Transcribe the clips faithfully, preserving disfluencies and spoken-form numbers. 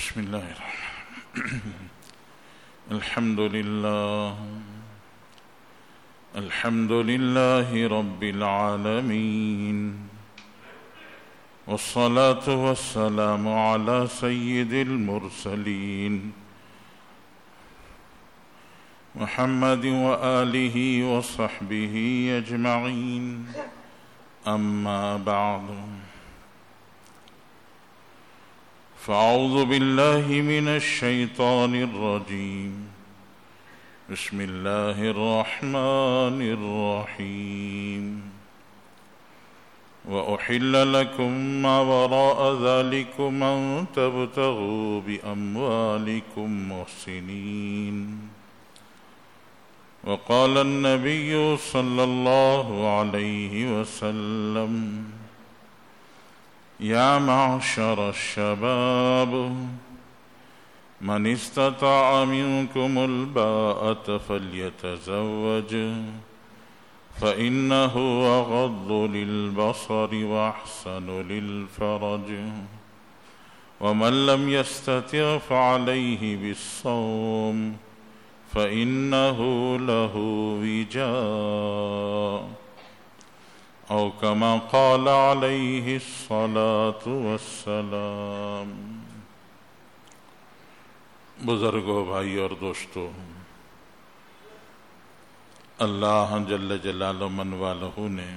بسم اللہ الرحمن الحمد للہ الحمد للہ رب العالمین والصلاة والسلام على سید المرسلین محمد وآلہ وصحبہ اجمعین اما بعد فاعوذ باللہ من الشیطان الرجیم بسم اللہ الرحمن الرحیم وأحل لكم ما وراء ذلكم أن تبتغوا بأموالكم محسنين وقال النبي صلى الله عليه وسلم يا معشر الشباب من استطاع منكم الباءة فليتزوج فإنه أغض للبصر وأحسن للفرج ومن لم يستطع فعليه بالصوم فإنه له وجاء او كما قال عليه الصلاة والسلام۔ بزرگوں، بھائی اور دوستو، اللہ جل جلالہ من والہ نے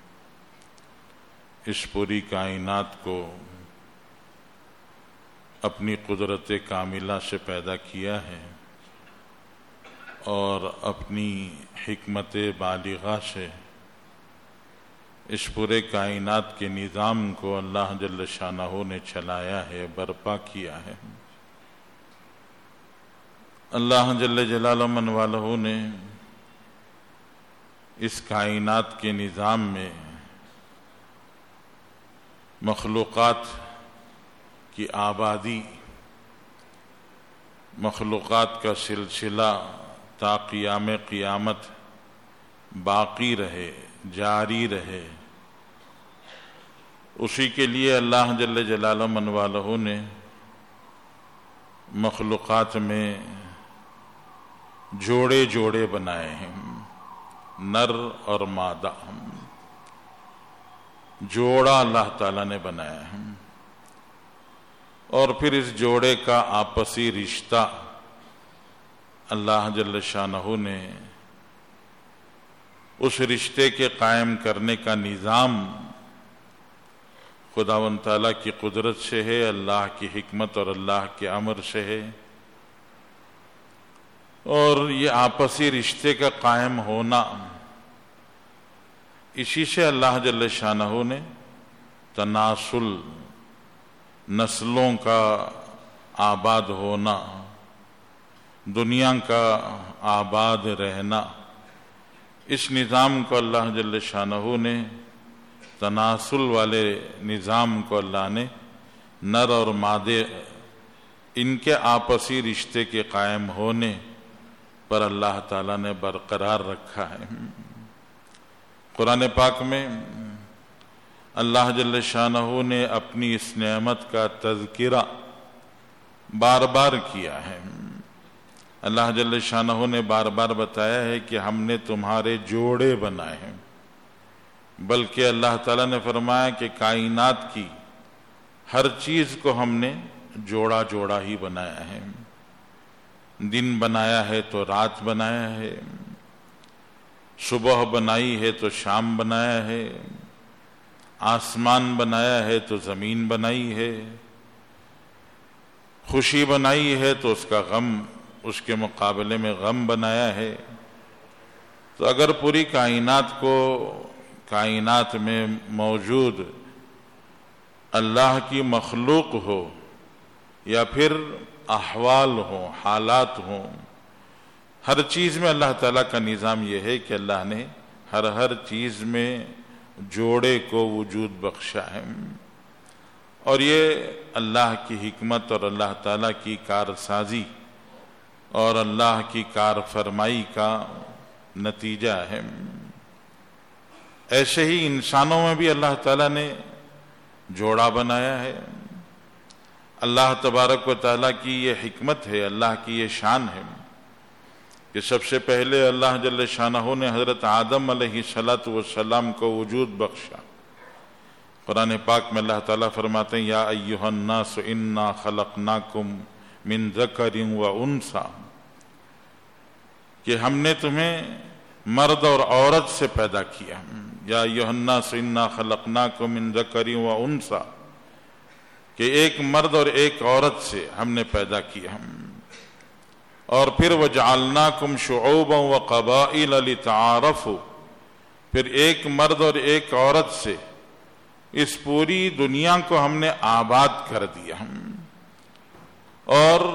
اس پوری کائنات کو اپنی قدرت کاملہ سے پیدا کیا ہے اور اپنی حکمت بالغہ سے اس پورے کائنات کے نظام کو اللہ جل شانہ نے چلایا ہے، برپا کیا ہے۔ اللہ جل جلالہ من والہ نے اس کائنات کے نظام میں مخلوقات کی آبادی، مخلوقات کا سلسلہ تا قیام قیامت باقی رہے، جاری رہے، اسی کے لیے اللہ جل جلالہ من والہ نے مخلوقات میں جوڑے جوڑے بنائے ہیں، نر اور مادہ جوڑا اللہ تعالیٰ نے بنایا ہے، اور پھر اس جوڑے کا آپسی رشتہ اللہ جل شانہ نے اس رشتے کے قائم کرنے کا نظام خداوند تعالیٰ کی قدرت سے ہے، اللہ کی حکمت اور اللہ کے امر سے ہے، اور یہ آپسی رشتے کا قائم ہونا، اسی سے اللہ جل شانہ نے تناسل، نسلوں کا آباد ہونا، دنیا کا آباد رہنا، اس نظام کو اللہ جل شانہ نے، تناسل والے نظام کو اللہ نے نر اور مادے ان کے آپسی رشتے کے قائم ہونے پر اللہ تعالیٰ نے برقرار رکھا ہے۔ قرآن پاک میں اللہ جل شانہ نے اپنی اس نعمت کا تذکرہ بار بار کیا ہے۔ اللہ جل شانہ نے بار بار بتایا ہے کہ ہم نے تمہارے جوڑے بنائے ہیں، بلکہ اللہ تعالیٰ نے فرمایا کہ کائنات کی ہر چیز کو ہم نے جوڑا جوڑا ہی بنایا ہے، دن بنایا ہے تو رات بنایا ہے، صبح بنائی ہے تو شام بنایا ہے، آسمان بنایا ہے تو زمین بنائی ہے، خوشی بنائی ہے تو اس کا غم، اس کے مقابلے میں غم بنایا ہے۔ تو اگر پوری کائنات کو، کائنات میں موجود اللہ کی مخلوق ہو یا پھر احوال ہوں، حالات ہوں، ہر چیز میں اللہ تعالیٰ کا نظام یہ ہے کہ اللہ نے ہر ہر چیز میں جوڑے کو وجود بخشا ہے، اور یہ اللہ کی حکمت اور اللہ تعالیٰ کی کارسازی اور اللہ کی کار فرمائی کا نتیجہ ہے۔ ایسے ہی انسانوں میں بھی اللہ تعالیٰ نے جوڑا بنایا ہے، اللہ تبارک و تعالیٰ کی یہ حکمت ہے، اللہ کی یہ شان ہے کہ سب سے پہلے اللہ جل شانہ نے حضرت آدم علیہ الصلوۃ والسلام کو وجود بخشا۔ قرآن پاک میں اللہ تعالیٰ فرماتے ہیں یا ایھا الناس انا خلقناکم من ذکر و انثی، کہ ہم نے تمہیں مرد اور عورت سے پیدا کیا۔ یا ایھا الناس انا خلقناکم من ذکر و انثی، کہ ایک مرد اور ایک عورت سے ہم نے پیدا کیا۔ اور پھر وجعلناکم شعوبا وقبائل لتعارفوا، پھر ایک مرد اور ایک عورت سے اس پوری دنیا کو ہم نے آباد کر دیا، اور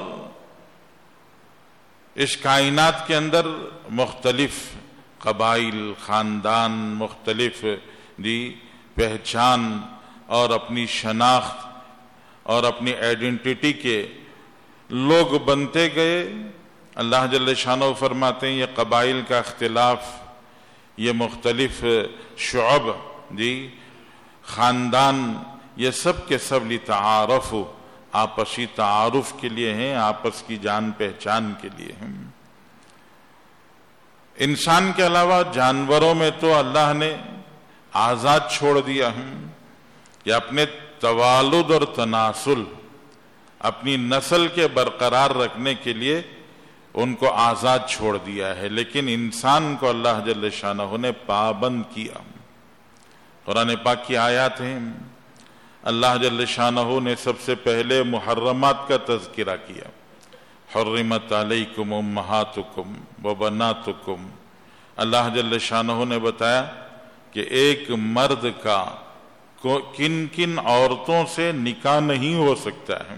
اس کائنات کے اندر مختلف قبائل، خاندان، مختلف دی پہچان اور اپنی شناخت اور اپنی آئیڈینٹی کے لوگ بنتے گئے۔ اللہ جل شانہ فرماتے ہیں یہ قبائل کا اختلاف، یہ مختلف شعب جی خاندان، یہ سب کے سب لتعارف، آپسی تعارف کے لیے ہیں، آپس کی جان پہچان کے لیے ہیں۔ انسان کے علاوہ جانوروں میں تو اللہ نے آزاد چھوڑ دیا ہے کہ اپنے توالد اور تناسل، اپنی نسل کے برقرار رکھنے کے لیے ان کو آزاد چھوڑ دیا ہے، لیکن انسان کو اللہ جل شانہ نے پابند کیا۔ قرآن پاک کی آیات ہیں، اللہ جل شانہ نے سب سے پہلے محرمات کا تذکرہ کیا۔ حرمت علیکم امہاتکم وبناتکم، اللہ جل شانہ نے بتایا کہ ایک مرد کا کن کن عورتوں سے نکاح نہیں ہو سکتا ہے،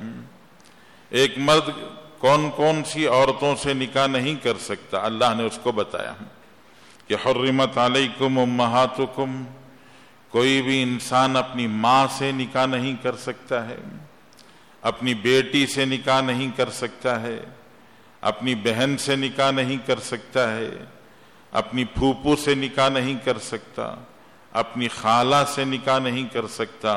ایک مرد کون کون سی عورتوں سے نکاح نہیں کر سکتا، اللہ نے اس کو بتایا کہ حرمت علیکم امہاتکم، کوئی بھی انسان اپنی ماں سے نکاح نہیں کر سکتا ہے، اپنی بیٹی سے نکاح نہیں کر سکتا ہے، اپنی بہن سے نکاح نہیں کر سکتا ہے، اپنی پھوپھو سے نکاح نہیں کر سکتا، اپنی خالہ سے نکاح نہیں کر سکتا،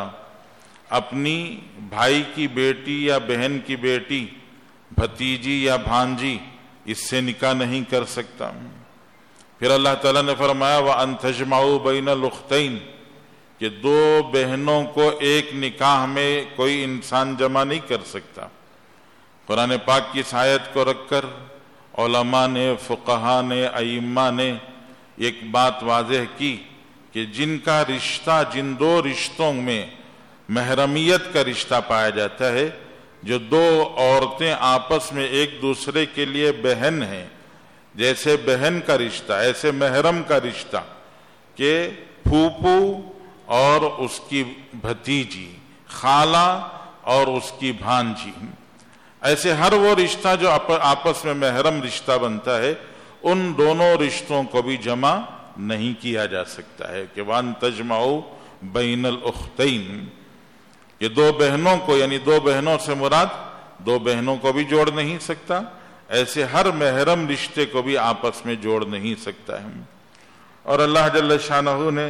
اپنی بھائی کی بیٹی یا بہن کی بیٹی، بھتیجی یا بھانجی، اس سے نکاح نہیں کر سکتا۔ پھر اللہ تعالیٰ نے فرمایا وَأَن تَجْمَعُوا بَيْنَ الْأُخْتَيْنِ، کہ دو بہنوں کو ایک نکاح میں کوئی انسان جمع نہیں کر سکتا۔ قرآن پاک کی اس آیت کو رکھ کر علماء نے، فقہاء نے، ائمہ نے ایک بات واضح کی کہ جن کا رشتہ، جن دو رشتوں میں محرمیت کا رشتہ پایا جاتا ہے، جو دو عورتیں آپس میں ایک دوسرے کے لیے بہن ہیں، جیسے بہن کا رشتہ ایسے محرم کا رشتہ، کہ پھوپھو اور اس کی بھتیجی، خالہ اور اس کی بھانجی، ایسے ہر وہ رشتہ جو آپس میں محرم رشتہ بنتا ہے، ان دونوں رشتوں کو بھی جمع نہیں کیا جا سکتا ہے کہ وَأَن تَجْمَعُوا بَيْنَ الْأُخْتَيْنِ، یہ دو بہنوں کو، یعنی دو بہنوں سے مراد دو بہنوں کو بھی جوڑ نہیں سکتا، ایسے ہر محرم رشتے کو بھی آپس میں جوڑ نہیں سکتا ہے۔ اور اللہ جل شانہ نے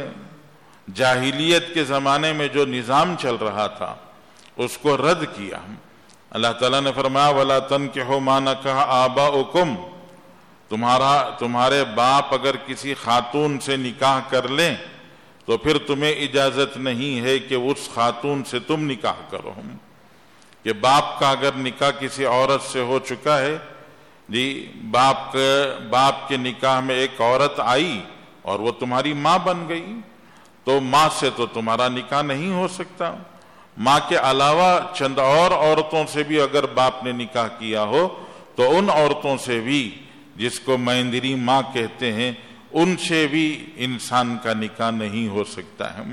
جاہلیت کے زمانے میں جو نظام چل رہا تھا اس کو رد کیا۔ اللہ تعالیٰ نے فرمایا وَلَا تَنْكِحُوا مَا نَكَحَ آبَاؤُكُمْ، تمہارا تمہارے باپ اگر کسی خاتون سے نکاح کر لیں تو پھر تمہیں اجازت نہیں ہے کہ اس خاتون سے تم نکاح کرو۔ کہ باپ کا اگر نکاح کسی عورت سے ہو چکا ہے، جی باپ کے باپ کے نکاح میں ایک عورت آئی اور وہ تمہاری ماں بن گئی، تو ماں سے تو تمہارا نکاح نہیں ہو سکتا۔ ماں کے علاوہ چند اور عورتوں سے بھی اگر باپ نے نکاح کیا ہو تو ان عورتوں سے بھی، جس کو میندری ماں کہتے ہیں، ان سے بھی انسان کا نکاح نہیں ہو سکتا ہے۔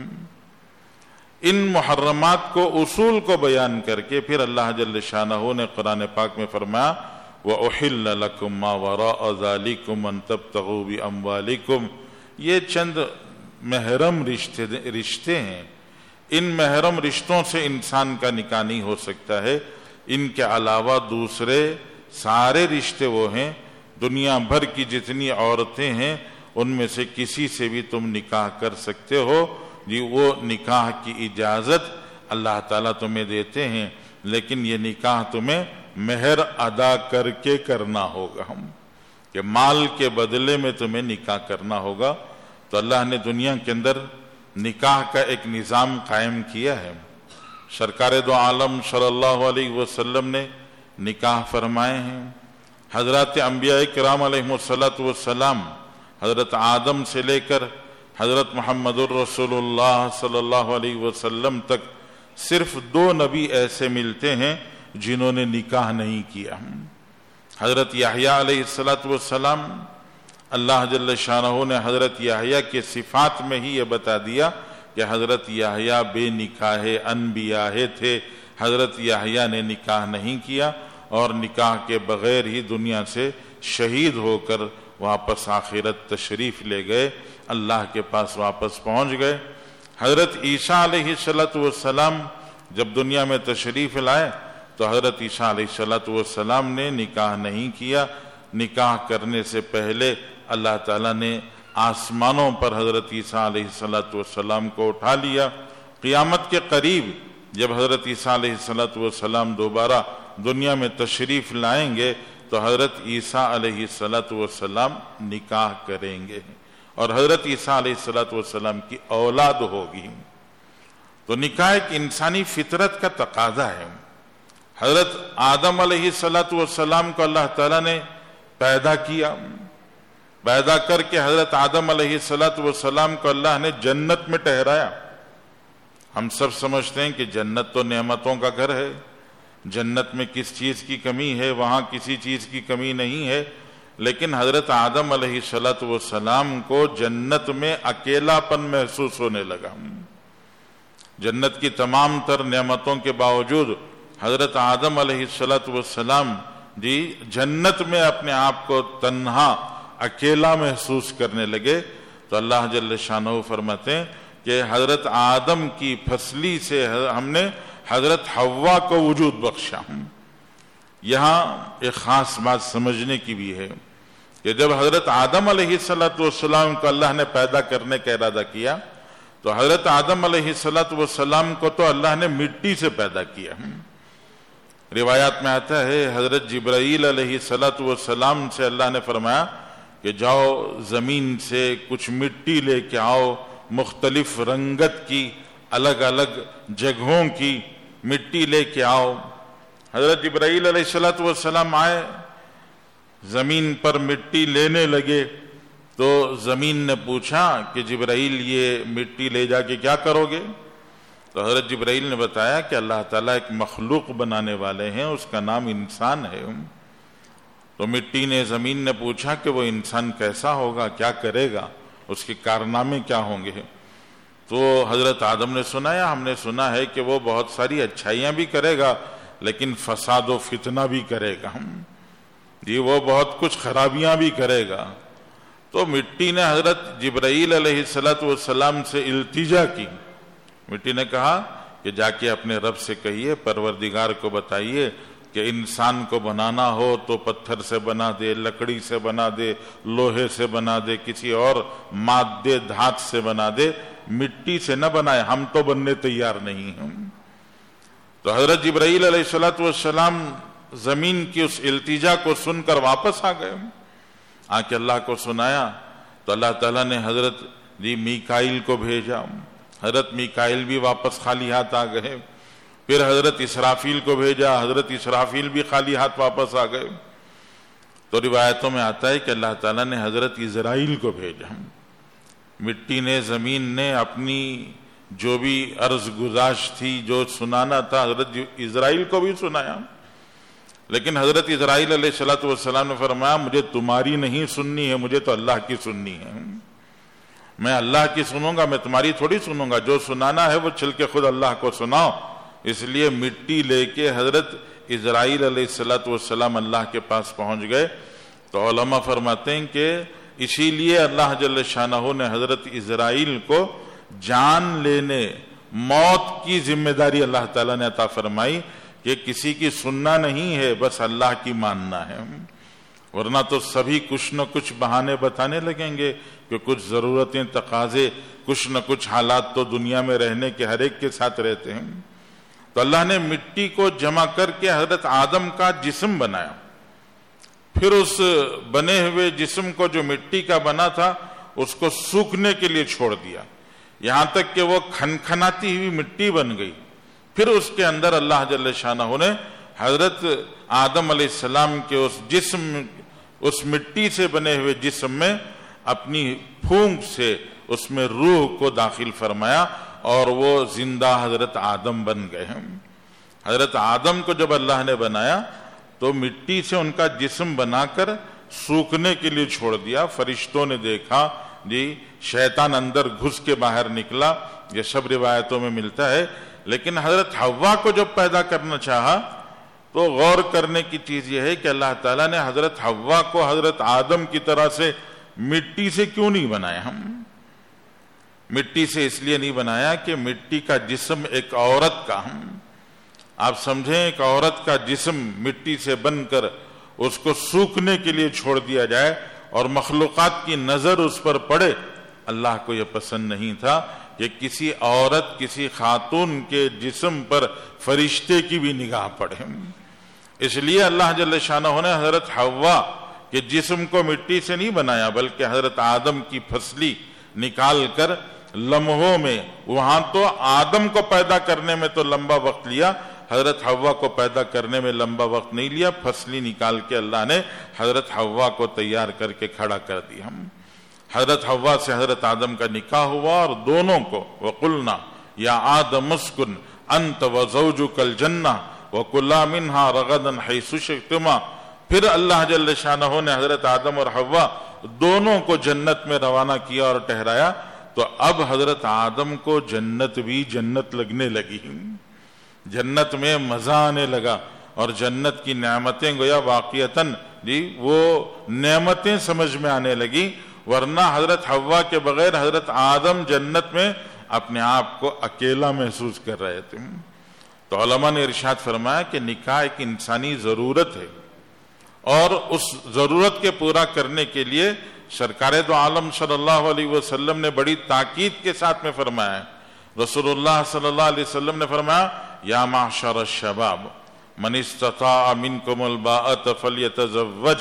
ان محرمات کو، اصول کو بیان کر کے پھر اللہ جل شانہ نے قرآن پاک میں فرمایا وَأُحِلَّ لَكُم مَّا وَرَاءَ ذَلِكُمْ أَن تَبْتَغُوا بِأَمْوَالِكُمْ، یہ چند محرم رشتے رشتے ہیں، ان محرم رشتوں سے انسان کا نکاح نہیں ہو سکتا ہے۔ ان کے علاوہ دوسرے سارے رشتے وہ ہیں، دنیا بھر کی جتنی عورتیں ہیں ان میں سے کسی سے بھی تم نکاح کر سکتے ہو، جی وہ نکاح کی اجازت اللہ تعالیٰ تمہیں دیتے ہیں۔ لیکن یہ نکاح تمہیں مہر ادا کر کے کرنا ہوگا، ہم کہ مال کے بدلے میں تمہیں نکاح کرنا ہوگا۔ تو اللہ نے دنیا کے اندر نکاح کا ایک نظام قائم کیا ہے۔ سرکار دو عالم صلی اللہ علیہ وسلم نے نکاح فرمائے ہیں۔ حضرات انبیاء کرام علیہ الصلاۃ والسلام، حضرت آدم سے لے کر حضرت محمد الرسول اللہ صلی اللہ علیہ وسلم تک صرف دو نبی ایسے ملتے ہیں جنہوں نے نکاح نہیں کیا۔ حضرت یحییٰ علیہ الصلاۃ والسلام، اللہ جل شانہ نے حضرت یحییٰ کے صفات میں ہی یہ بتا دیا کہ حضرت یحییٰ بے نکاح انبیاء تھے۔ حضرت یحییٰ نے نکاح نہیں کیا اور نکاح کے بغیر ہی دنیا سے شہید ہو کر واپس آخرت تشریف لے گئے، اللہ کے پاس واپس پہنچ گئے۔ حضرت عیسیٰ علیہ الصلاۃ والسلام جب دنیا میں تشریف لائے تو حضرت عیسیٰ علیہ الصلاۃ والسلام نے نکاح نہیں کیا۔ نکاح کرنے سے پہلے اللہ تعالیٰ نے آسمانوں پر حضرت عیسیٰ علیہ الصلاۃ والسلام کو اٹھا لیا۔ قیامت کے قریب جب حضرت عیسیٰ علیہ الصلاۃ والسلام دوبارہ دنیا میں تشریف لائیں گے تو حضرت عیسیٰ علیہ الصلاۃ والسلام نکاح کریں گے اور حضرت عیسیٰ علیہ الصلاۃ والسلام کی اولاد ہوگی۔ تو نکاح ایک انسانی فطرت کا تقاضا ہے۔ حضرت آدم علیہ الصلاۃ والسلام کو اللہ تعالیٰ نے پیدا کیا، پیدا کر کے حضرت آدم علیہ الصلاۃ والسلام کو اللہ نے جنت میں ٹھہرایا۔ ہم سب سمجھتے ہیں کہ جنت تو نعمتوں کا گھر ہے، جنت میں کس چیز کی کمی ہے، وہاں کسی چیز کی کمی نہیں ہے، لیکن حضرت آدم علیہ الصلاۃ والسلام کو جنت میں اکیلا پن محسوس ہونے لگا۔ جنت کی تمام تر نعمتوں کے باوجود حضرت آدم علیہ الصلاۃ والسلام جی جنت میں اپنے آپ کو تنہا اکیلا محسوس کرنے لگے۔ تو اللہ جل شانہ فرماتے ہیں کہ حضرت آدم کی پھسلی سے ہم نے حضرت حوا کو وجود بخشا۔ یہاں ایک خاص بات سمجھنے کی بھی ہے کہ جب حضرت آدم علیہ الصلاۃ والسلام کو اللہ نے پیدا کرنے کا ارادہ کیا تو حضرت آدم علیہ الصلاۃ والسلام کو تو اللہ نے مٹی سے پیدا کیا۔ روایات میں آتا ہے حضرت جبرائیل علیہ الصلاۃ والسلام سے اللہ نے فرمایا کہ جاؤ زمین سے کچھ مٹی لے کے آؤ، مختلف رنگت کی، الگ الگ جگہوں کی مٹی لے کے آؤ۔ حضرت جبرائیل علیہ الصلاۃ والسلام آئے، زمین پر مٹی لینے لگے تو زمین نے پوچھا کہ جبرائیل یہ مٹی لے جا کے کیا کرو گے؟ تو حضرت جبرائیل نے بتایا کہ اللہ تعالیٰ ایک مخلوق بنانے والے ہیں، اس کا نام انسان ہے۔ تو مٹی نے زمین نے پوچھا کہ وہ انسان کیسا ہوگا، کیا کرے گا، اس کے کارنامے کیا ہوں گے؟ تو حضرت آدم نے سنایا، ہم نے سنا ہے کہ وہ بہت ساری اچھائیاں بھی کرے گا لیکن فساد و فتنہ بھی کرے گا، جی وہ بہت کچھ خرابیاں بھی کرے گا۔ تو مٹی نے حضرت جبرائیل علیہ الصلاۃ والسلام سے التجا کی۔ مٹی نے کہا کہ جا کے اپنے رب سے کہیے، پروردگار کو بتائیے کہ انسان کو بنانا ہو تو پتھر سے بنا دے، لکڑی سے بنا دے، لوہے سے بنا دے، کسی اور مادے دھات سے بنا دے، مٹی سے نہ بنائے، ہم تو بننے تیار نہیں ہیں۔ تو حضرت جبرائیل علیہ الصلاۃ والسلام زمین کی اس التجا کو سن کر واپس آ گئے، آ کے اللہ کو سنایا تو اللہ تعالیٰ نے حضرت جی میکائیل کو بھیجا۔ حضرت میکائیل بھی واپس خالی ہاتھ آ گئے۔ پھر حضرت اسرافیل کو بھیجا، حضرت اسرافیل بھی خالی ہاتھ واپس آ گئے۔ تو روایتوں میں آتا ہے کہ اللہ تعالیٰ نے حضرت اسرائیل کو بھیجا۔ مٹی نے، زمین نے اپنی جو بھی عرض گزاشت تھی، جو سنانا تھا، حضرت اسرائیل کو بھی سنایا، لیکن حضرت اسرائیل علیہ الصلاۃ والسلام نے فرمایا مجھے تمہاری نہیں سننی ہے، مجھے تو اللہ کی سننی ہے، میں اللہ کی سنوں گا، میں تمہاری تھوڑی سنوں گا، جو سنانا ہے وہ چل کے خود اللہ کو سناؤ۔ اس لیے مٹی لے کے حضرت اسرائیل علیہ الصلاۃ والسلام اللہ کے پاس پہنچ گئے۔ تو علماء فرماتے ہیں کہ اسی لیے اللہ جل شانہ نے حضرت اسرائیل کو جان لینے، موت کی ذمہ داری اللہ تعالیٰ نے عطا فرمائی کہ کسی کی سننا نہیں ہے، بس اللہ کی ماننا ہے، ورنہ تو سبھی کچھ نہ کچھ بہانے بتانے لگیں گے کہ کچھ ضرورتیں، تقاضے، کچھ نہ کچھ حالات تو دنیا میں رہنے کے ہر ایک کے ساتھ رہتے ہیں۔ تو اللہ نے مٹی کو جمع کر کے حضرت آدم کا جسم بنایا، پھر اس بنے ہوئے جسم کو جو مٹی کا بنا تھا اس کو سوکھنے کے لیے چھوڑ دیا، یہاں تک کہ وہ کھنکھناتی ہوئی مٹی بن گئی۔ پھر اس کے اندر اللہ جل شانہ نے حضرت آدم علیہ السلام کے اس جسم اس مٹی سے بنے ہوئے جسم میں اپنی پھونک سے اس میں روح کو داخل فرمایا اور وہ زندہ حضرت آدم بن گئے ہیں۔ حضرت آدم کو جب اللہ نے بنایا تو مٹی سے ان کا جسم بنا کر سوکھنے کے لیے چھوڑ دیا۔ فرشتوں نے دیکھا جی شیطان اندر گھس کے باہر نکلا، یہ سب روایتوں میں ملتا ہے۔ لیکن حضرت حوا کو جب پیدا کرنا چاہا تو غور کرنے کی چیز یہ ہے کہ اللہ تعالیٰ نے حضرت حوا کو حضرت آدم کی طرح سے مٹی سے کیوں نہیں بنایا؟ ہم مٹی سے اس لیے نہیں بنایا کہ مٹی کا جسم ایک عورت کا، ہم آپ سمجھیں ایک عورت کا جسم مٹی سے بن کر اس کو سوکھنے کے لیے چھوڑ دیا جائے اور مخلوقات کی نظر اس پر پڑے، اللہ کو یہ پسند نہیں تھا کہ کسی عورت کسی خاتون کے جسم پر فرشتے کی بھی نگاہ پڑے۔ اس لیے اللہ جل شانہ نے حضرت حوا کے جسم کو مٹی سے نہیں بنایا بلکہ حضرت آدم کی پھسلی نکال کر لمحوں میں، وہاں تو آدم کو پیدا کرنے میں تو لمبا وقت لیا، حضرت حوا کو پیدا کرنے میں لمبا وقت نہیں لیا، پھسلی نکال کے اللہ نے حضرت حوا کو تیار کر کے کھڑا کر دیا۔ ہم حضرت حوا سے حضرت آدم کا نکاح ہوا اور دونوں کو وَقُلْنَا يَا آدَمُ اسْكُنْ أَنْتَ وَزَوْجُكَ الْجَنَّةَ وَكُلَا مِنْهَا رَغَدًا حَيْثُ شِئْتُمَا۔ پھر اللہ جل شانہ نے حضرت آدم اور حوا دونوں کو جنت میں روانہ کیا اور ٹھہرایا، تو اب حضرت آدم کو جنت بھی جنت لگنے لگی، جنت میں مزہ آنے لگا اور جنت کی نعمتیں گویا واقعتاً جی وہ نعمتیں سمجھ میں آنے لگی، ورنہ حضرت حوا کے بغیر حضرت آدم جنت میں اپنے آپ کو اکیلا محسوس کر رہے تھے۔ تو علماء نے ارشاد فرمایا کہ نکاح ایک انسانی ضرورت ہے اور اس ضرورت کے پورا کرنے کے لیے سرکار دو عالم صلی اللہ علیہ وسلم نے بڑی تاکید کے ساتھ میں فرمایا ہے۔ رسول اللہ صلی اللہ علیہ وسلم نے فرمایا یا معشر الشباب من استطاع منکم الباءۃ فلیتزوج۔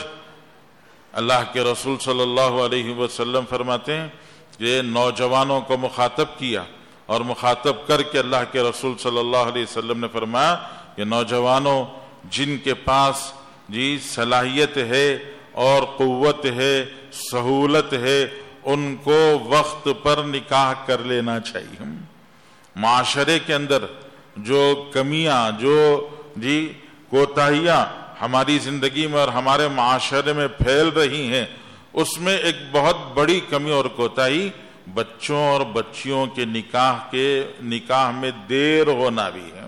اللہ کے رسول صلی اللہ علیہ وسلم فرماتے ہیں کہ نوجوانوں کو مخاطب کیا اور مخاطب کر کے اللہ کے رسول صلی اللہ علیہ وسلم نے فرمایا کہ نوجوانوں جن کے پاس جی صلاحیت ہے اور قوت ہے، سہولت ہے، ان کو وقت پر نکاح کر لینا چاہیے۔ معاشرے کے اندر جو کمیاں، جو جی کوتاہیاں ہماری زندگی میں اور ہمارے معاشرے میں پھیل رہی ہیں، اس میں ایک بہت بڑی کمی اور کوتاہی بچوں اور بچیوں کے نکاح کے نکاح میں دیر ہونا بھی ہے۔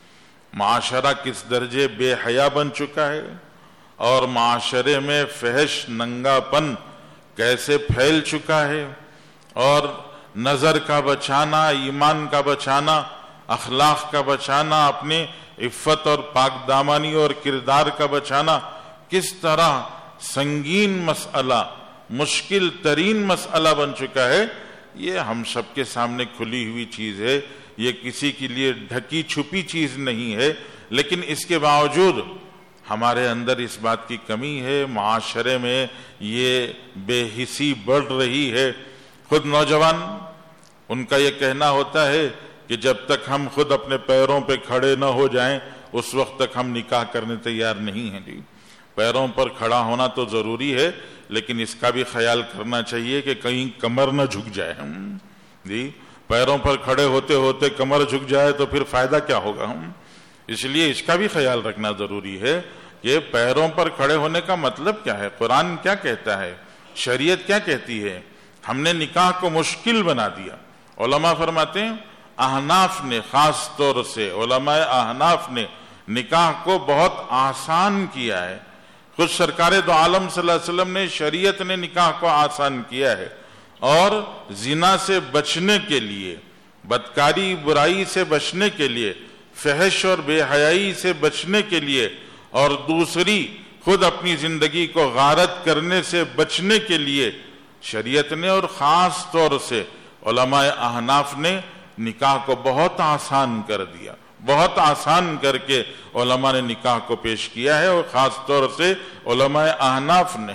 معاشرہ کس درجے بے حیا بن چکا ہے اور معاشرے میں فحش ننگا پن کیسے پھیل چکا ہے، اور نظر کا بچانا، ایمان کا بچانا، اخلاق کا بچانا، اپنے عفت اور پاک دامانی اور کردار کا بچانا کس طرح سنگین مسئلہ، مشکل ترین مسئلہ بن چکا ہے، یہ ہم سب کے سامنے کھلی ہوئی چیز ہے، یہ کسی کے لیے ڈھکی چھپی چیز نہیں ہے۔ لیکن اس کے باوجود ہمارے اندر اس بات کی کمی ہے، معاشرے میں یہ بے حسی بڑھ رہی ہے۔ خود نوجوان ان کا یہ کہنا ہوتا ہے کہ جب تک ہم خود اپنے پیروں پہ کھڑے نہ ہو جائیں اس وقت تک ہم نکاح کرنے تیار نہیں ہیں۔ جی پیروں پر کھڑا ہونا تو ضروری ہے، لیکن اس کا بھی خیال کرنا چاہیے کہ کہیں کمر نہ جھک جائے۔ ہم جی پیروں پر کھڑے ہوتے ہوتے کمر جھک جائے تو پھر فائدہ کیا ہوگا؟ ہم اس لیے اس کا بھی خیال رکھنا ضروری ہے کہ پیروں پر کھڑے ہونے کا مطلب کیا ہے، قرآن کیا کہتا ہے، شریعت کیا کہتی ہے۔ ہم نے نکاح کو مشکل بنا دیا۔ علماء فرماتے ہیں احناف نے، خاص طور سے علماء احناف نے نکاح کو بہت آسان کیا ہے۔ خود سرکار دو عالم صلی اللہ علیہ وسلم نے، شریعت نے نکاح کو آسان کیا ہے، اور زنا سے بچنے کے لیے، بدکاری برائی سے بچنے کے لیے، فحش اور بے حیائی سے بچنے کے لیے، اور دوسری خود اپنی زندگی کو غارت کرنے سے بچنے کے لیے شریعت نے اور خاص طور سے علماء احناف نے نکاح کو بہت آسان کر دیا، بہت آسان کر کے علماء نے نکاح کو پیش کیا ہے، اور خاص طور سے علماء احناف نے۔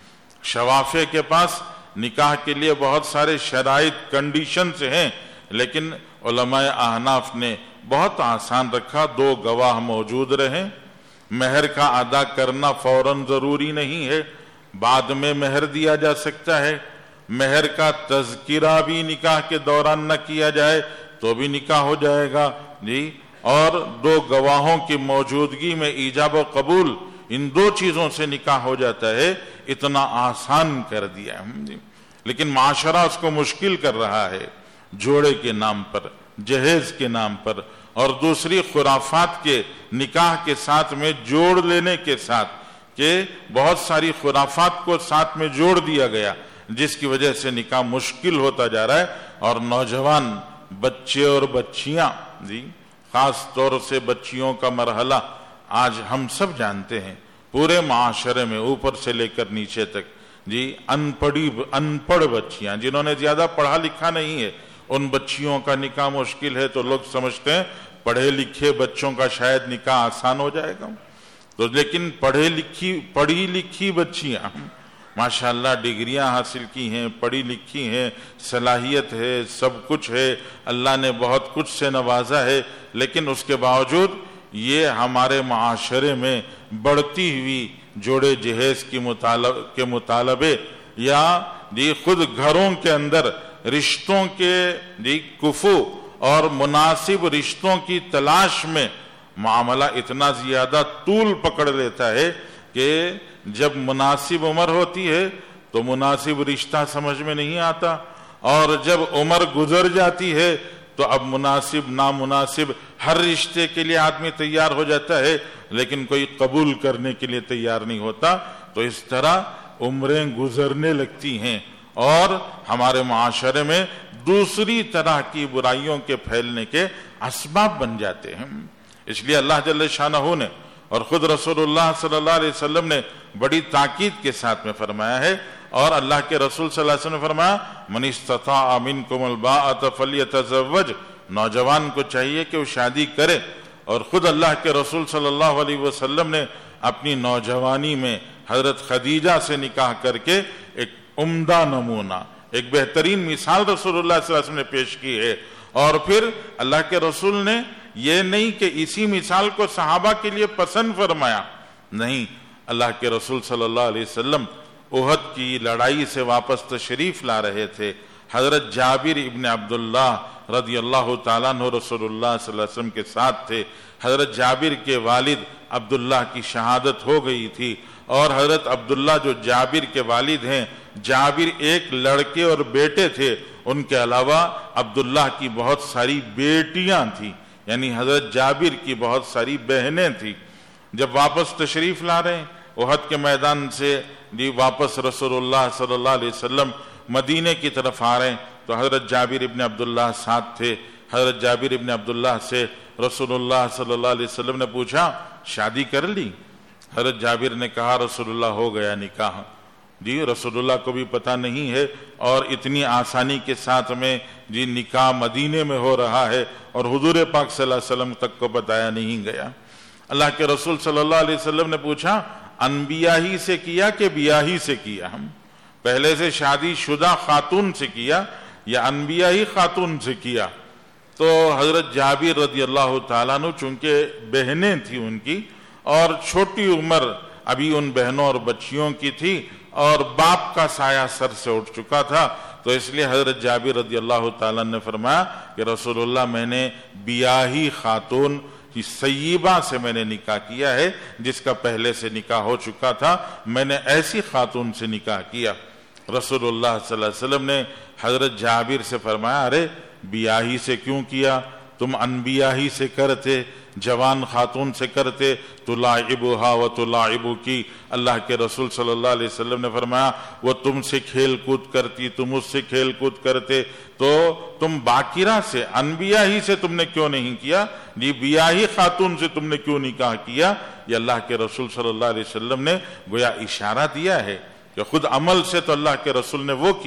شوافع کے پاس نکاح کے لیے بہت سارے شرائط کنڈیشنز ہیں، لیکن علماء احناف نے بہت آسان رکھا، دو گواہ موجود رہیں، مہر کا ادا کرنا فوراً ضروری نہیں ہے، بعد میں مہر دیا جا سکتا ہے، مہر کا تذکرہ بھی نکاح کے دوران نہ کیا جائے تو بھی نکاح ہو جائے گا جی، اور دو گواہوں کی موجودگی میں ایجاب و قبول، ان دو چیزوں سے نکاح ہو جاتا ہے، اتنا آسان کر دیا ہے۔ لیکن معاشرہ اس کو مشکل کر رہا ہے، جوڑے کے نام پر، جہیز کے نام پر، اور دوسری خرافات کے نکاح کے ساتھ میں جوڑ لینے کے ساتھ، کہ بہت ساری خرافات کو ساتھ میں جوڑ دیا گیا، جس کی وجہ سے نکاح مشکل ہوتا جا رہا ہے، اور نوجوان بچے اور بچیاں جی، خاص طور سے بچیوں کا مرحلہ آج ہم سب جانتے ہیں، پورے معاشرے میں اوپر سے لے کر نیچے تک جی، ان پڑھی ان پڑھ بچیاں جنہوں نے زیادہ پڑھا لکھا نہیں ہے، ان بچیوں کا نکاح مشکل ہے، تو لوگ سمجھتے ہیں پڑھے لکھے بچوں کا شاید نکاح آسان ہو جائے گا، تو لیکن پڑھے لکھی پڑھی لکھی بچیاں ماشاءاللہ ڈگریاں حاصل کی ہیں، پڑھی لکھی ہیں، صلاحیت ہے، سب کچھ ہے، اللہ نے بہت کچھ سے نوازا ہے، لیکن اس کے باوجود یہ ہمارے معاشرے میں بڑھتی ہوئی جوڑے جہیز کی مطالب کے مطالبے، یا جی خود گھروں کے اندر رشتوں کے جی کفو اور مناسب رشتوں کی تلاش میں معاملہ اتنا زیادہ طول پکڑ لیتا ہے کہ جب مناسب عمر ہوتی ہے تو مناسب رشتہ سمجھ میں نہیں آتا، اور جب عمر گزر جاتی ہے تو اب مناسب نامناسب ہر رشتے کے لیے آدمی تیار ہو جاتا ہے، لیکن کوئی قبول کرنے کے لیے تیار نہیں ہوتا، تو اس طرح عمریں گزرنے لگتی ہیں، اور ہمارے معاشرے میں دوسری طرح کی برائیوں کے پھیلنے کے اسباب بن جاتے ہیں۔ اس لیے اللہ جل شانہ نے اور خود رسول اللہ صلی اللہ علیہ وسلم نے بڑی تاکید کے ساتھ میں فرمایا ہے، اور اللہ کے رسول صلی اللہ علیہ وسلم نے فرمایا من استطاع منکم الباءۃ فلیتزوج، نوجوان کو چاہیے کہ وہ شادی کرے، اور خود اللہ کے رسول صلی اللہ علیہ وسلم نے اپنی نوجوانی میں حضرت خدیجہ سے نکاح کر کے ایک عمدہ نمونہ، ایک بہترین مثال رسول اللہ صلی اللہ علیہ وسلم نے پیش کی ہے، اور پھر اللہ کے رسول نے یہ نہیں کہ اسی مثال کو صحابہ کے لیے پسند فرمایا، نہیں، اللہ کے رسول صلی اللہ علیہ وسلم احد کی لڑائی سے واپس تشریف لا رہے تھے، حضرت جابر ابن عبداللہ رضی اللہ تعالیٰ عنہ رسول اللہ صلی اللہ علیہ وسلم کے ساتھ تھے، حضرت جابر کے والد عبداللہ کی شہادت ہو گئی تھی، اور حضرت عبداللہ جو جابر کے والد ہیں، جابر ایک لڑکے اور بیٹے تھے، ان کے علاوہ عبداللہ کی بہت ساری بیٹیاں تھیں، یعنی حضرت جابر کی بہت ساری بہنیں تھیں۔ جب واپس تشریف لا رہے ہیں احد کے میدان سے جی واپس رسول اللہ صلی اللہ علیہ وسلم مدینے کی طرف آ رہے ہیں، تو حضرت جابر ابن عبداللہ ساتھ تھے۔ حضرت جابر ابن عبداللہ سے رسول اللہ صلی اللہ علیہ وسلم نے پوچھا شادی کر لی؟ حضرت جابر نے کہا رسول اللہ ہو گیا نکاح۔ جی رسول اللہ کو بھی پتہ نہیں ہے، اور اتنی آسانی کے ساتھ میں جی نکاح مدینے میں ہو رہا ہے، اور حضور پاک صلی اللہ علیہ وسلم تک کو بتایا نہیں گیا۔ اللہ کے رسول صلی اللہ علیہ وسلم نے پوچھا انبیاء ہی سے کیا کہ بیاہی سے کیا؟ ہم پہلے سے شادی شدہ خاتون سے کیا یا انبیاء ہی خاتون سے کیا؟ تو حضرت جابر رضی اللہ تعالیٰ عنہ چونکہ بہنیں تھیں ان کی، اور چھوٹی عمر ابھی ان بہنوں اور بچیوں کی تھی، اور باپ کا سایہ سر سے اٹھ چکا تھا، تو اس لیے حضرت جابر رضی اللہ تعالیٰ نے فرمایا کہ رسول اللہ میں نے بیاہی خاتون کی سیبہ سے میں نے نکاح کیا ہے، جس کا پہلے سے نکاح ہو چکا تھا، میں نے ایسی خاتون سے نکاح کیا۔ رسول اللہ صلی اللہ علیہ وسلم نے حضرت جابر سے فرمایا ارے بیاہی سے کیوں کیا؟ تم انبیاء ہی سے کرتے، جوان خاتون سے کرتے، تلاعبها وتلاعبکی، اللہ کے رسول صلی اللہ علیہ وسلم نے فرمایا وہ تم سے کھیل کود کرتی، تم اس سے کھیل کود کرتے، تو تم باکرہ سے، انبیاء ہی سے تم نے کیوں نہیں کیا؟ جی بیاہی خاتون سے تم نے کیوں نکاح کیا؟ یہ اللہ کے رسول صلی اللہ علیہ وسلم نے گویا اشارہ دیا ہے کہ خود عمل سے تو اللہ کے رسول نے وہ کیا،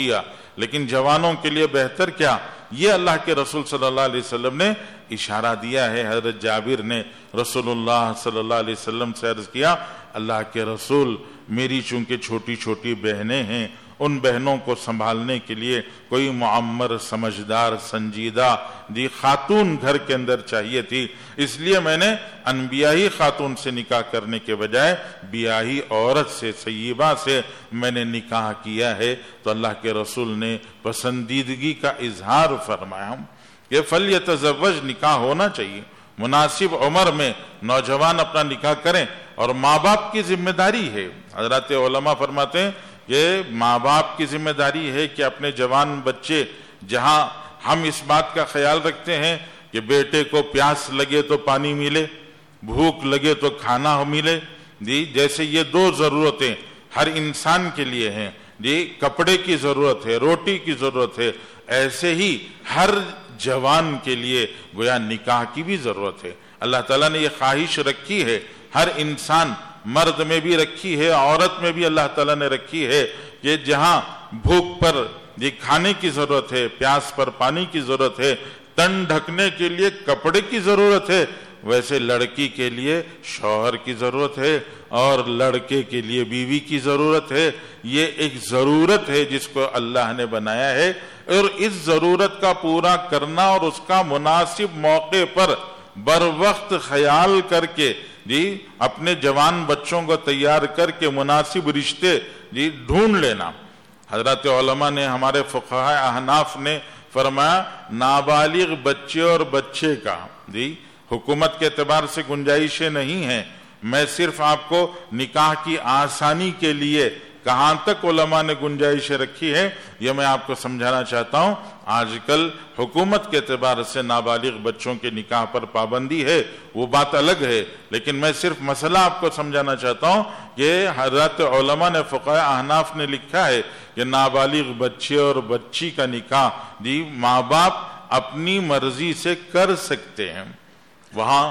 لیکن جوانوں کے لیے بہتر کیا؟ یہ اللہ کے رسول صلی اللہ علیہ وسلم نے اشارہ دیا ہے۔ حضرت جابر نے رسول اللہ صلی اللہ علیہ وسلم سے عرض کیا، اللہ کے رسول، میری چونکہ چھوٹی چھوٹی بہنیں ہیں، ان بہنوں کو سنبھالنے کے لیے کوئی معمر، سمجھدار، سنجیدہ جی خاتون گھر کے اندر چاہیے تھی، اس لیے میں نے انبیائی خاتون سے نکاح کرنے کے بجائے بیاہی عورت سے، سیبہ سے میں نے نکاح کیا ہے۔ تو اللہ کے رسول نے پسندیدگی کا اظہار فرمایا کہ فلیتزوج، نکاح ہونا چاہیے، مناسب عمر میں نوجوان اپنا نکاح کریں، اور ماں باپ کی ذمہ داری ہے۔ حضرات علماء فرماتے ہیں کہ ماں باپ کی ذمہ داری ہے کہ اپنے جوان بچے، جہاں ہم اس بات کا خیال رکھتے ہیں کہ بیٹے کو پیاس لگے تو پانی ملے، بھوک لگے تو کھانا ملے، جی جیسے یہ دو ضرورتیں ہر انسان کے لیے ہیں، جی کپڑے کی ضرورت ہے، روٹی کی ضرورت ہے، ایسے ہی ہر جوان کے لیے گویا نکاح کی بھی ضرورت ہے۔ اللہ تعالیٰ نے یہ خواہش رکھی ہے، ہر انسان، مرد میں بھی رکھی ہے، عورت میں بھی اللہ تعالیٰ نے رکھی ہے کہ جہاں بھوک پر یہ کھانے کی ضرورت ہے، پیاس پر پانی کی ضرورت ہے، تن ڈھکنے کے لیے کپڑے کی ضرورت ہے، ویسے لڑکی کے لیے شوہر کی ضرورت ہے، اور لڑکے کے لیے بیوی کی ضرورت ہے۔ یہ ایک ضرورت ہے جس کو اللہ نے بنایا ہے، اور اس ضرورت کا پورا کرنا اور اس کا مناسب موقع پر بر وقت خیال کر کے جی اپنے جوان بچوں کو تیار کر کے مناسب رشتے جی ڈھونڈ لینا۔ حضرات علماء نے، ہمارے فقہاء احناف نے فرمایا، نابالغ بچے اور بچے کا جی حکومت کے اعتبار سے گنجائشیں نہیں ہیں، میں صرف آپ کو نکاح کی آسانی کے لیے کہاں تک علماء نے گنجائشیں رکھی ہے یہ میں آپ کو سمجھانا چاہتا ہوں۔ آج کل حکومت کے اعتبار سے نابالغ بچوں کے نکاح پر پابندی ہے، وہ بات الگ ہے، لیکن میں صرف مسئلہ آپ کو سمجھانا چاہتا ہوں کہ حضرات علماء نے، فقہاء احناف نے لکھا ہے کہ نابالغ بچے اور بچی کا نکاح جی ماں باپ اپنی مرضی سے کر سکتے ہیں۔ وہاں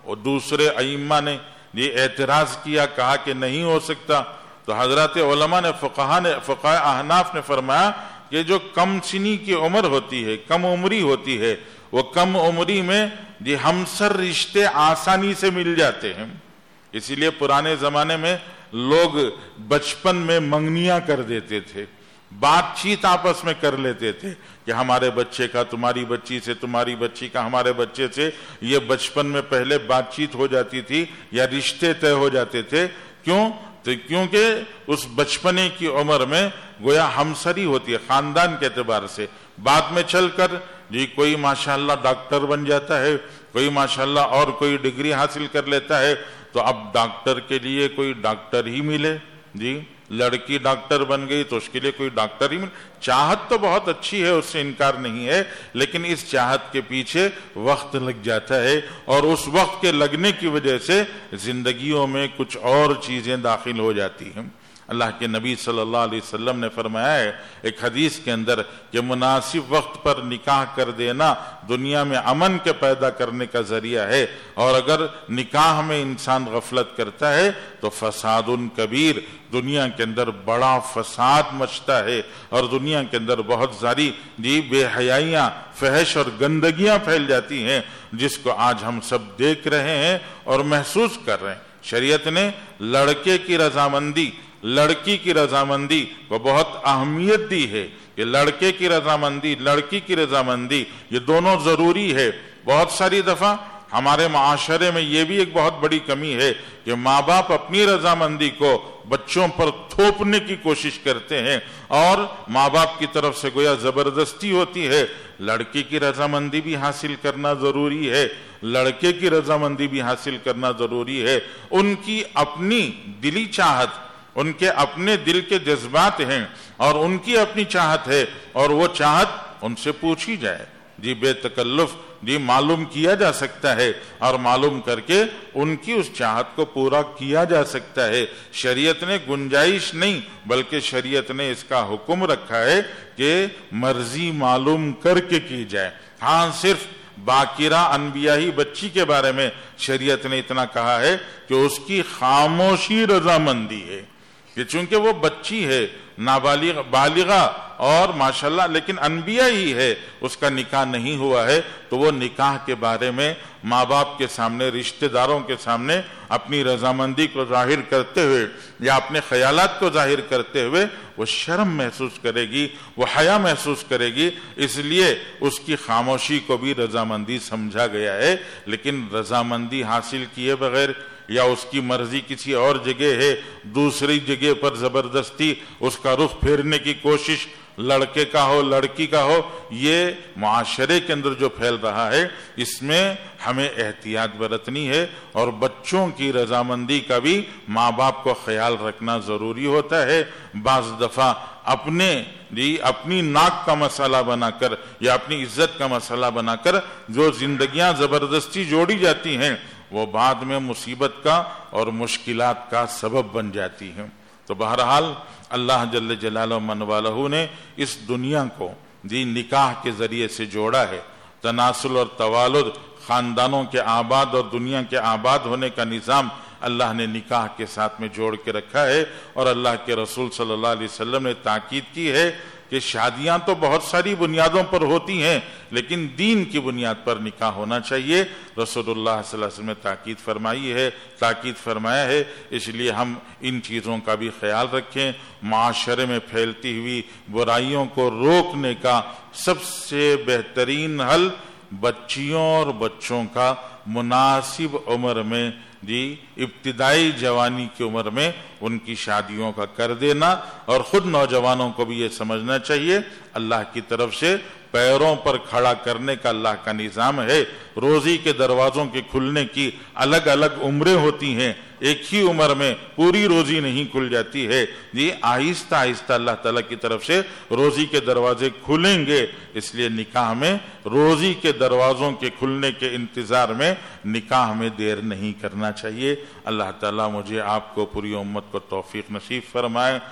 دوسرے ائمہ نے یہ اعتراض کیا، کہا کہ نہیں ہو سکتا، تو حضرات علماء نے، فقہاء نے، فقہاء احناف نے فرمایا کہ جو کم سنی کی عمر ہوتی ہے، کم عمری ہوتی ہے، وہ کم عمری میں یہ ہمسر رشتے آسانی سے مل جاتے ہیں۔ اسی لیے پرانے زمانے میں لوگ بچپن میں منگنیاں کر دیتے تھے، بات چیت آپس میں کر لیتے تھے کہ ہمارے بچے کا تمہاری بچی سے، تمہاری بچی کا ہمارے بچے سے، یہ بچپن میں پہلے بات چیت ہو جاتی تھی یا رشتے طے ہو جاتے تھے۔ کیوں؟ تو کیونکہ اس بچپنے کی عمر میں گویا ہمسری ہوتی ہے خاندان کے اعتبار سے، بعد میں چل کر جی کوئی ماشاءاللہ ڈاکٹر بن جاتا ہے، کوئی ماشاءاللہ اور کوئی ڈگری حاصل کر لیتا ہے، تو اب ڈاکٹر کے لیے کوئی ڈاکٹر ہی ملے، جی لڑکی ڈاکٹر بن گئی تو اس کے لیے کوئی ڈاکٹر ہی ملے۔ چاہت تو بہت اچھی ہے، اس سے انکار نہیں ہے، لیکن اس چاہت کے پیچھے وقت لگ جاتا ہے، اور اس وقت کے لگنے کی وجہ سے زندگیوں میں کچھ اور چیزیں داخل ہو جاتی ہیں۔ اللہ کے نبی صلی اللہ علیہ وسلم نے فرمایا ہے ایک حدیث کے اندر کہ مناسب وقت پر نکاح کر دینا دنیا میں امن کے پیدا کرنے کا ذریعہ ہے، اور اگر نکاح میں انسان غفلت کرتا ہے تو فساد کبیر، دنیا کے اندر بڑا فساد مچتا ہے، اور دنیا کے اندر بہت ساری جی بے حیائیاں، فحش اور گندگیاں پھیل جاتی ہیں، جس کو آج ہم سب دیکھ رہے ہیں اور محسوس کر رہے ہیں۔ شریعت نے لڑکے کی رضامندی، لڑکی کی رضامندی کو بہت اہمیت دی ہے کہ لڑکے کی رضامندی، لڑکی کی رضامندی یہ دونوں ضروری ہے۔ بہت ساری دفعہ ہمارے معاشرے میں یہ بھی ایک بہت بڑی کمی ہے کہ ماں باپ اپنی رضامندی کو بچوں پر تھوپنے کی کوشش کرتے ہیں، اور ماں باپ کی طرف سے گویا زبردستی ہوتی ہے۔ لڑکی کی رضامندی بھی حاصل کرنا ضروری ہے، لڑکے کی رضامندی بھی حاصل کرنا ضروری ہے۔ ان کی اپنی دلی چاہت، ان کے اپنے دل کے جذبات ہیں، اور ان کی اپنی چاہت ہے، اور وہ چاہت ان سے پوچھی جائے، جی بے تکلف جی معلوم کیا جا سکتا ہے، اور معلوم کر کے ان کی اس چاہت کو پورا کیا جا سکتا ہے۔ شریعت نے گنجائش نہیں بلکہ شریعت نے اس کا حکم رکھا ہے کہ مرضی معلوم کر کے کی جائے۔ ہاں صرف باقرہ انبیائی بچی کے بارے میں شریعت نے اتنا کہا ہے کہ اس کی خاموشی رضامندی ہے، کہ چونکہ وہ بچی ہے، نابالغ بالغہ اور ماشاءاللہ لیکن انبیاء ہی ہے اس کا نکاح نہیں ہوا ہے، تو وہ نکاح کے بارے میں ماں باپ کے سامنے، رشتہ داروں کے سامنے اپنی رضامندی کو ظاہر کرتے ہوئے یا اپنے خیالات کو ظاہر کرتے ہوئے وہ شرم محسوس کرے گی، وہ حیا محسوس کرے گی، اس لیے اس کی خاموشی کو بھی رضامندی سمجھا گیا ہے۔ لیکن رضامندی حاصل کیے بغیر یا اس کی مرضی کسی اور جگہ ہے، دوسری جگہ پر زبردستی اس کا رخ پھیرنے کی کوشش لڑکے کا ہو لڑکی کا ہو، یہ معاشرے کے اندر جو پھیل رہا ہے اس میں ہمیں احتیاط برتنی ہے، اور بچوں کی رضامندی کا بھی ماں باپ کو خیال رکھنا ضروری ہوتا ہے۔ بعض دفعہ اپنے جی اپنی ناک کا مسئلہ بنا کر یا اپنی عزت کا مسئلہ بنا کر جو زندگیاں زبردستی جوڑی جاتی ہیں وہ بعد میں مصیبت کا اور مشکلات کا سبب بن جاتی ہیں۔ تو بہرحال اللہ جل جلالہ من والہ نے اس دنیا کو جی نکاح کے ذریعے سے جوڑا ہے۔ تناسل اور توالد، خاندانوں کے آباد اور دنیا کے آباد ہونے کا نظام اللہ نے نکاح کے ساتھ میں جوڑ کے رکھا ہے، اور اللہ کے رسول صلی اللہ علیہ وسلم نے تاکید کی ہے کہ شادیاں تو بہت ساری بنیادوں پر ہوتی ہیں لیکن دین کی بنیاد پر نکاح ہونا چاہیے۔ رسول اللہ صلی اللہ علیہ وسلم نے تاکید فرمائی ہے تاکید فرمایا ہے اس لیے ہم ان چیزوں کا بھی خیال رکھیں۔ معاشرے میں پھیلتی ہوئی برائیوں کو روکنے کا سب سے بہترین حل بچیوں اور بچوں کا مناسب عمر میں جی ابتدائی جوانی کی عمر میں ان کی شادیوں کا کر دینا، اور خود نوجوانوں کو بھی یہ سمجھنا چاہیے اللہ کی طرف سے پیروں پر کھڑا کرنے کا اللہ کا نظام ہے۔ روزی کے دروازوں کے کھلنے کی الگ الگ عمریں ہوتی ہیں، ایک ہی عمر میں پوری روزی نہیں کھل جاتی ہے جی، آہستہ آہستہ اللہ تعالیٰ کی طرف سے روزی کے دروازے کھلیں گے۔ اس لیے نکاح میں روزی کے دروازوں کے کھلنے کے انتظار میں نکاح میں دیر نہیں کرنا چاہیے۔ اللہ تعالیٰ مجھے آپ کو پوری امت کو توفیق نصیب فرمائے۔